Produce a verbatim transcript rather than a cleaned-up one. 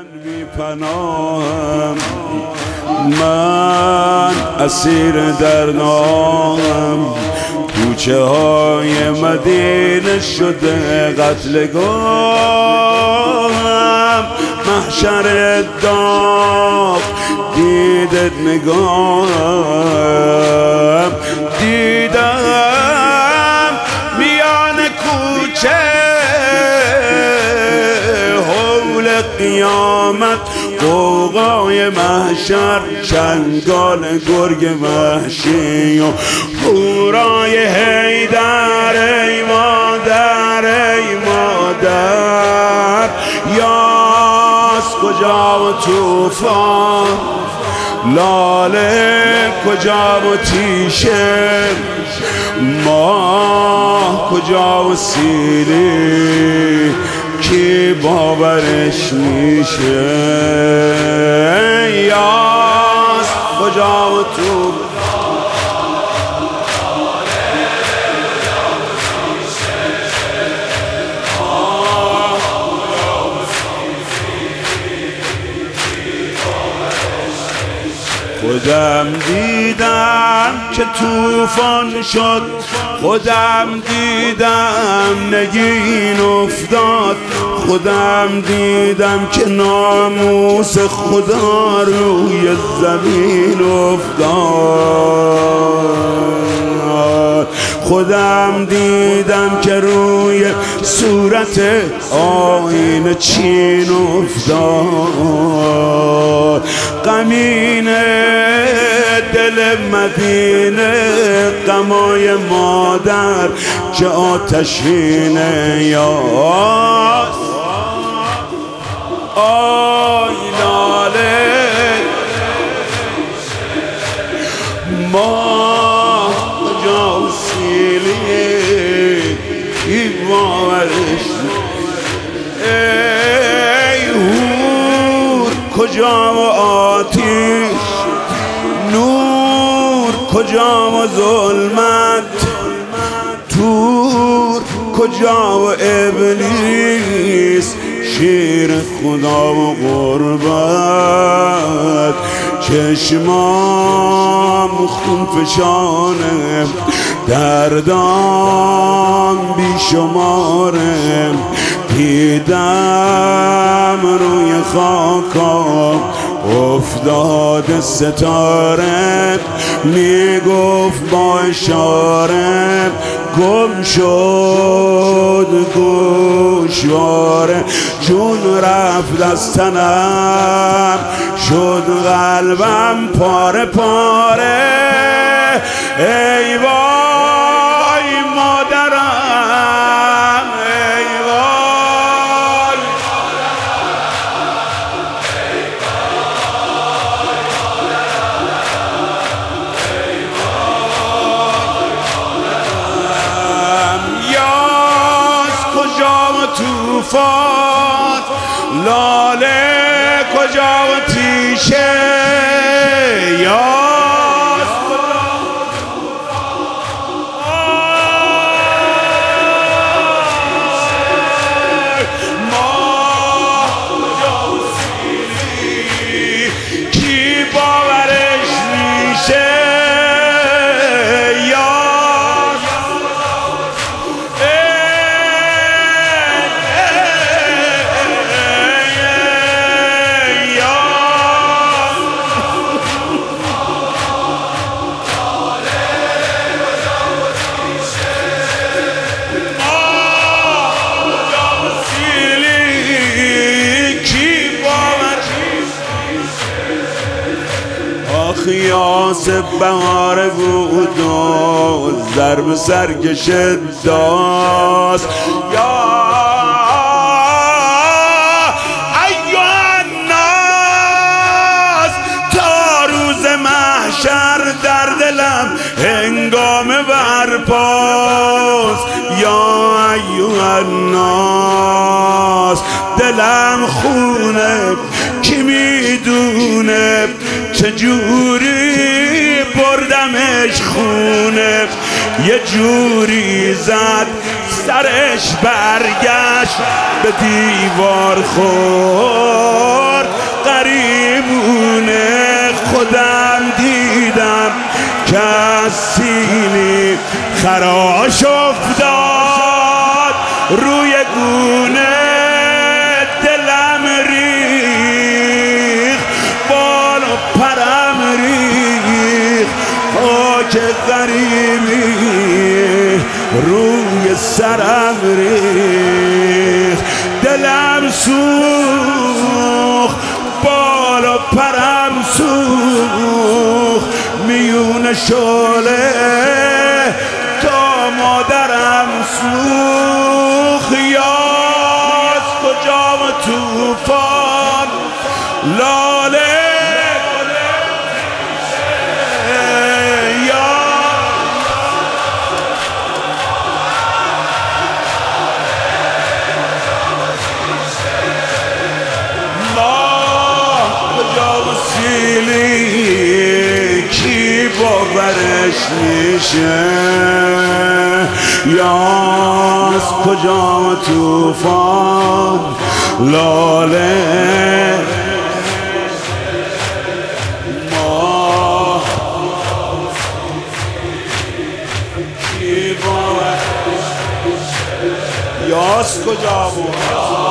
بی پناهم، من اسیر دردام، کوچه های مدینه شده قتلگاهم، محشر داغ دیدت نگاهم، دیدم میان کوچه حول قیامت قوقای محشر، چنگال گرگ وحشی و هورای حیدر، ای مادر ای مادر، یاس کجا و توفان، لاله کجا و تیشه، ماه کجا و سیلی، کی باورش میشه، یاس کجا و تو خودم دیدم که طوفان شد، خودم دیدم نگین افتاد، خودم دیدم که ناموس خدا روی زمین افتاد، خودم دیدم که روی صورت آینه چین افتاد، غمین دل مدینه، غمای مادر که آتشینه، یاس آی لاله ما کجا و سیلی، کی باورش، ای هور کجا و آتیش، نور کجا و ظلمت، تور کجا و ابلیس، شیر خدا و غربت، چشمام خون فشانه، دردام بی شماره، دیدم روی خاکام افتاد ستاره، میگفت با اشاره گم شد گوشواره، جون رفت از تنم شد قلبم پاره پاره، ای وای مادرم، ای وای یاس کجا و توفان، لاله کجا و تیشه، یاس کجا و توفان، ماه کجا و سیلی، کی باورش میشه، یاس یاس بهار بود و ضرب سرکش داست، یا ایها الناس، تا روز محشر در دلم هنگام برپاست، یا ایها الناس، دلم خونه کی میدونه چجوری بردمش خونه، یه جوری زد سرش برگشت به دیوار خورد، خراش افتاد روی گونه دلم ریخ بال و پرم ریخ خاک غریبی روی سرم ریخ دلم سوخ بال و پرم سوخ میون شعله تا مادرم سوخ یاد کجا و توفان لاله کی باورش میشه یاز کجا توفان لاله ما کی باورش یاز کجا